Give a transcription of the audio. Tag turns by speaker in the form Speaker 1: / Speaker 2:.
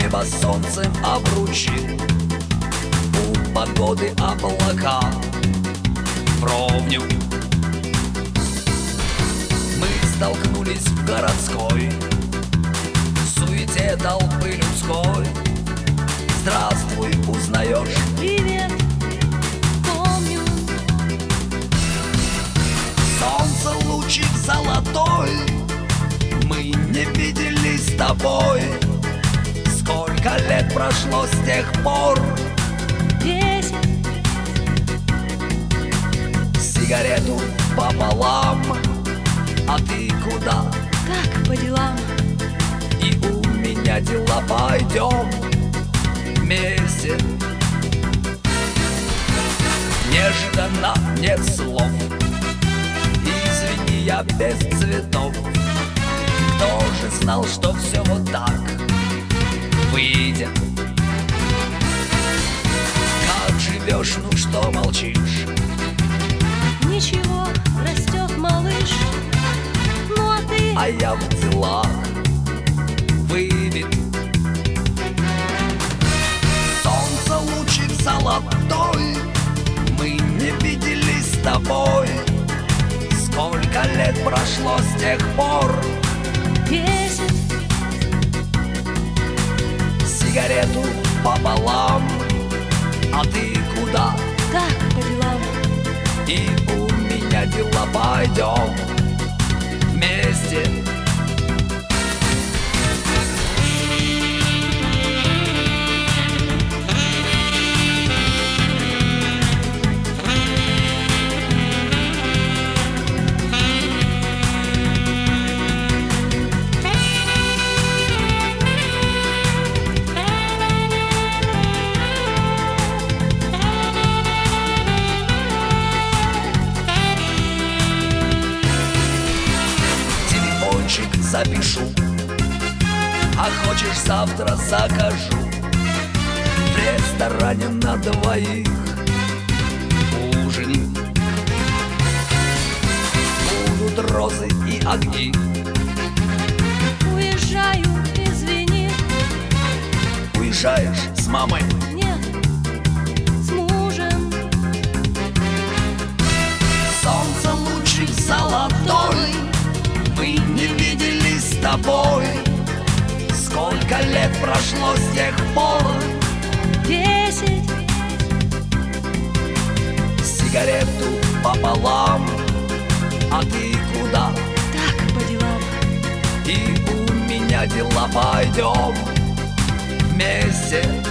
Speaker 1: Небо солнцем обручил, у погоды облака вровню. Мы столкнулись в городской суете толпы людской. Здравствуй, узнаешь?
Speaker 2: Привет, помню.
Speaker 1: Солнце лучик золотой, мы не виделись с тобой. Сколько лет прошло с тех пор?
Speaker 2: 10.
Speaker 1: Сигарету пополам, а ты куда?
Speaker 2: Так, по делам.
Speaker 1: И у меня дела, пойдем вместе. Неожиданно нет слов, извини, я без цветов. Кто же знал, что все вот так выйдет? Как живешь, ну что молчишь?
Speaker 2: Ничего, растет малыш. Ну а ты?
Speaker 1: А я в делах выбит. Солнце лучик золотой, мы не виделись с тобой. Сколько лет прошло с тех пор?
Speaker 2: 10.
Speaker 1: Сигарету пополам, а ты куда?
Speaker 2: Так, по делам.
Speaker 1: И у меня дела, пойдем вместе. Запишу, а хочешь завтра закажу. В ресторане на двоих ужин. Будут розы и огни.
Speaker 2: Уезжаю, извини.
Speaker 1: Уезжаешь с мамой?
Speaker 2: Нет, с мужем.
Speaker 1: Солнце лучик золотой, мы не виделись с тобой. Сколько лет прошло с тех пор?
Speaker 2: 10.
Speaker 1: Сигарету пополам, а ты куда?
Speaker 2: Так, по делам.
Speaker 1: И у меня дела, пойдем вместе.